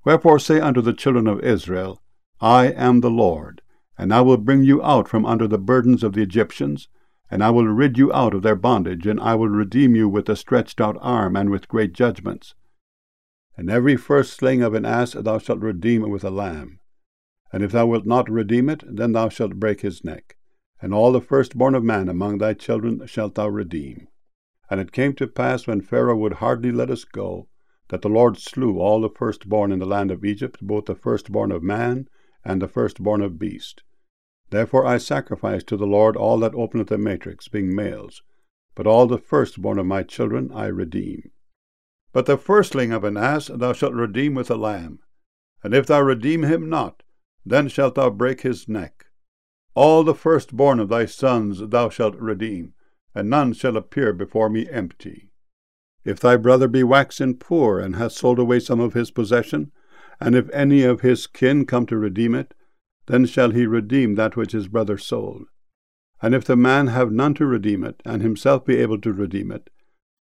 Wherefore say unto the children of Israel, I am the Lord, and I will bring you out from under the burdens of the Egyptians, and I will rid you out of their bondage, and I will redeem you with a stretched out arm and with great judgments. And every firstling of an ass thou shalt redeem with a lamb. And if thou wilt not redeem it, then thou shalt break his neck. And all the firstborn of man among thy children shalt thou redeem. And it came to pass, when Pharaoh would hardly let us go, that the Lord slew all the firstborn in the land of Egypt, both the firstborn of man and the firstborn of beast. Therefore I sacrifice to the Lord all that openeth the matrix, being males. But all the firstborn of my children I redeem. But the firstling of an ass thou shalt redeem with a lamb. And if thou redeem him not, then shalt thou break his neck. All the firstborn of thy sons thou shalt redeem, and none shall appear before me empty. If thy brother be waxen poor, and hath sold away some of his possession, and if any of his kin come to redeem it, then shall he redeem that which his brother sold. And if the man have none to redeem it, and himself be able to redeem it,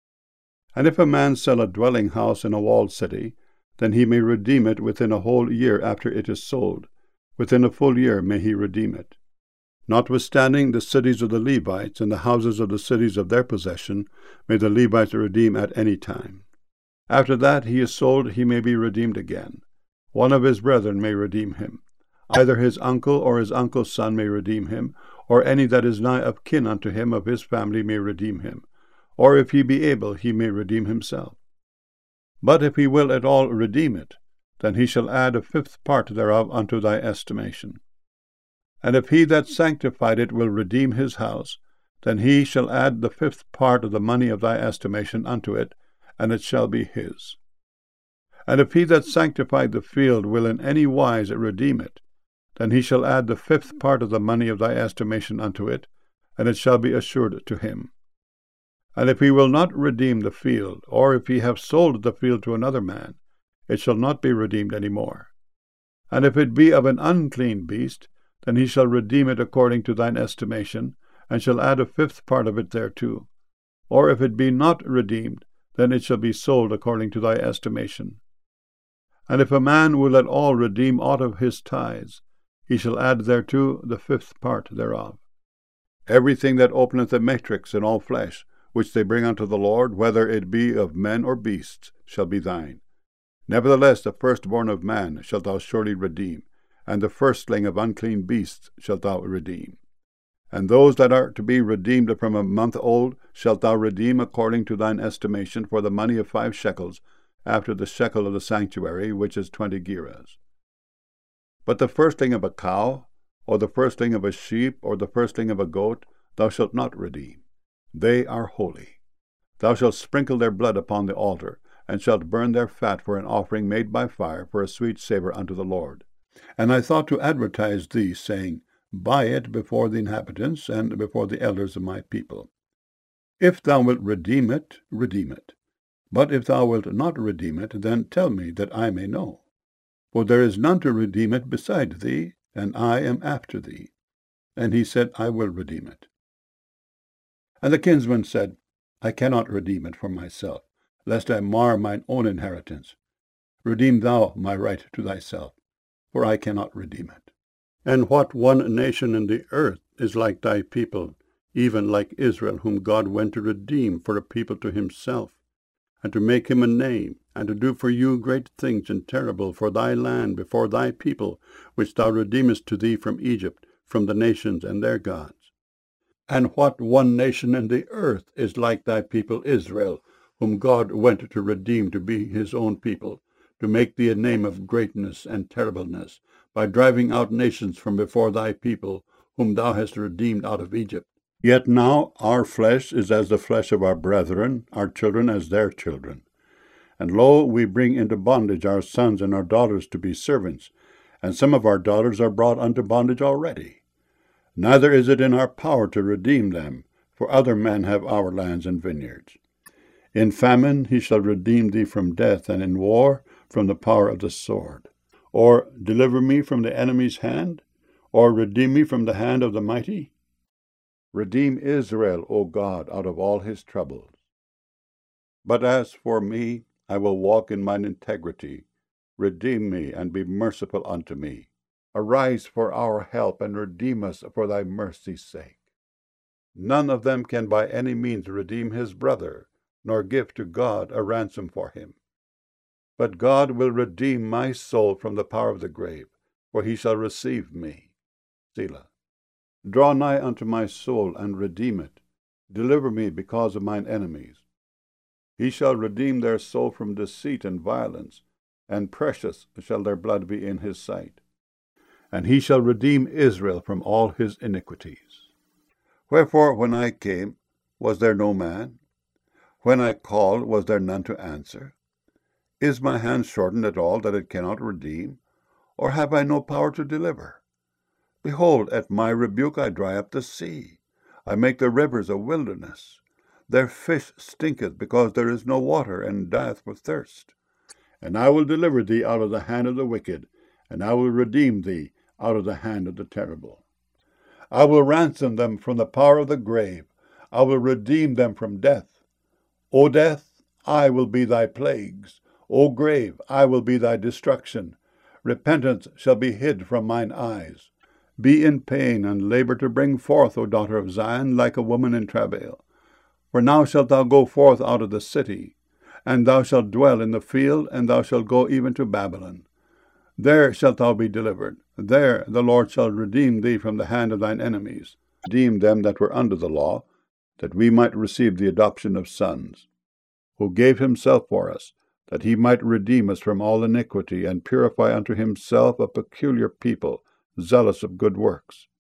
and if a man sell a dwelling house in a walled city, then he may redeem it within a whole year after it is sold. Within a full year may he redeem it. Notwithstanding, the cities of the Levites and the houses of the cities of their possession may the Levites redeem at any time. After that he is sold, he may be redeemed again. One of his brethren may redeem him. Either his uncle or his uncle's son may redeem him, or any that is nigh of kin unto him of his family may redeem him. Or if he be able, he may redeem himself. But if he will at all redeem it, then he shall add a fifth part thereof unto thy estimation. And if he that sanctified it will redeem his house, then he shall add the fifth part of the money of thy estimation unto it, and it shall be his. And if he that sanctified the field will in any wise redeem it, then he shall add the fifth part of the money of thy estimation unto it, and it shall be assured to him. And if he will not redeem the field, or if he have sold the field to another man, it shall not be redeemed any more. And if it be of an unclean beast, then he shall redeem it according to thine estimation, and shall add a fifth part of it thereto. Or if it be not redeemed, then it shall be sold according to thy estimation. And if a man will at all redeem aught of his tithes, he shall add thereto the fifth part thereof. Everything that openeth the matrix in all flesh, which they bring unto the Lord, whether it be of men or beasts, shall be thine. Nevertheless the firstborn of man shalt thou surely redeem, and the firstling of unclean beasts shalt thou redeem. And those that are to be redeemed from a month old shalt thou redeem according to thine estimation for the money of 5 shekels, after the shekel of the sanctuary, which is 20 gerahs. But the firstling of a cow, or the firstling of a sheep, or the firstling of a goat, thou shalt not redeem. They are holy. Thou shalt sprinkle their blood upon the altar, and shalt burn their fat for an offering made by fire, for a sweet savour unto the Lord. And I thought to advertise thee, saying, Buy it before the inhabitants, and before the elders of my people. If thou wilt redeem it, redeem it. But if thou wilt not redeem it, then tell me, that I may know. For there is none to redeem it beside thee, and I am after thee. And he said, I will redeem it. And the kinsman said, I cannot redeem it for myself, lest I mar mine own inheritance. Redeem thou my right to thyself, for I cannot redeem it. And what one nation in the earth is like thy people, even like Israel, whom God went to redeem for a people to himself, and to make him a name, and to do for you great things and terrible for thy land before thy people, which thou redeemest to thee from Egypt, from the nations and their gods? And what one nation in the earth is like thy people Israel, whom God went to redeem to be his own people, to make thee a name of greatness and terribleness, by driving out nations from before thy people, whom thou hast redeemed out of Egypt? Yet now our flesh is as the flesh of our brethren, our children as their children. And lo, we bring into bondage our sons and our daughters to be servants, and some of our daughters are brought unto bondage already. Neither is it in our power to redeem them, for other men have our lands and vineyards. In famine he shall redeem thee from death, and in war from the power of the sword. Or deliver me from the enemy's hand, or redeem me from the hand of the mighty? Redeem Israel, O God, out of all his troubles. But as for me, I will walk in mine integrity, Redeem me, and be merciful unto me. Arise for our help, and redeem us for thy mercy's sake. None of them can by any means redeem his brother, nor give to God a ransom for him. But God will redeem my soul from the power of the grave, for he shall receive me. Selah. Draw nigh unto my soul, and redeem it. Deliver me because of mine enemies. He shall redeem their soul from deceit and violence, and precious shall their blood be in his sight. And he shall redeem Israel from all his iniquities. Wherefore, when I came, was there no man? When I called, was there none to answer? Is my hand shortened at all, that it cannot redeem? Or have I no power to deliver? Behold, at my rebuke I dry up the sea. I make the rivers a wilderness. Their fish stinketh, because there is no water, and dieth for thirst. And I will deliver thee out of the hand of the wicked, and I will redeem thee out of the hand of the terrible. I will ransom them from the power of the grave. I will redeem them from death. O death, I will be thy plagues. O grave, I will be thy destruction. Repentance shall be hid from mine eyes. Be in pain, and labor to bring forth, O daughter of Zion, like a woman in travail. For now shalt thou go forth out of the city, and thou shalt dwell in the field, and thou shalt go even to Babylon. There shalt thou be delivered. There the Lord shall redeem thee from the hand of thine enemies, redeem them that were under the law, that we might receive the adoption of sons, who gave himself for us, that he might redeem us from all iniquity, and purify unto himself a peculiar people, zealous of good works.